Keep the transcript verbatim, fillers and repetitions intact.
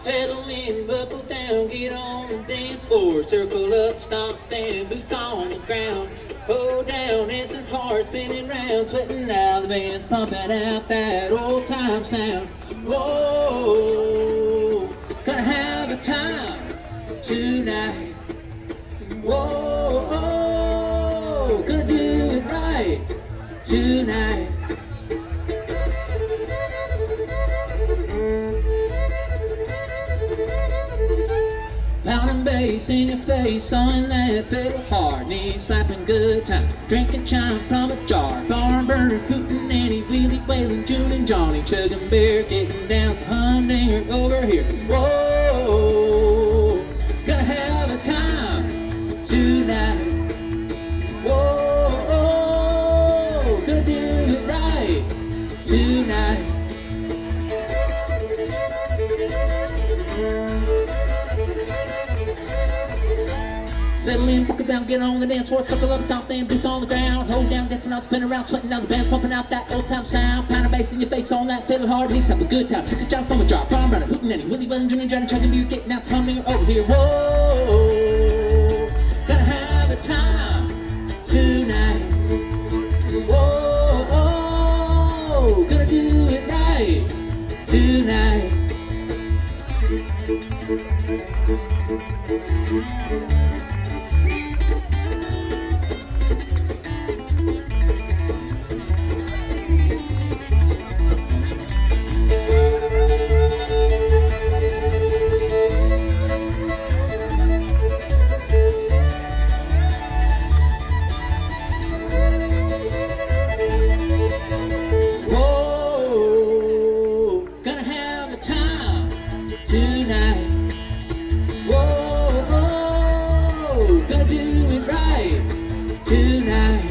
Settle in, buckle down, get on the dance floor. Circle up, stomp down, boots on the ground. Hold down, dancing hard, spinning round, sweating now. The band's pumping out that old time sound. Whoa, gonna have a time tonight. Whoa, oh, gonna do it right tonight. Pounding bass in your face, sawing that fiddle hard, knee slapping good time, drinking chime from a jar, barn burner, hooting Annie, wheelie wailing, June and Johnny, chugging beer, getting down to Humdinger over here. Whoa, gonna have a time tonight. Whoa, oh, gonna do it right tonight. Settle in, buckle down, get on the dance floor, circle up, top then, boots on the ground, hold down, dancing out, spin around, sweating down the band, pumping out that old time sound, pound of bass in your face on that fiddle hard, he's have a good time, took a job from a jar, bomb runner, hooting Annie, Willie Wellin, Junior Johnny, chugging beer, getting out, coming over here. Whoa, gonna have a time tonight. Whoa, oh, gonna do it right tonight. Tonight, whoa, whoa, gonna do it right tonight.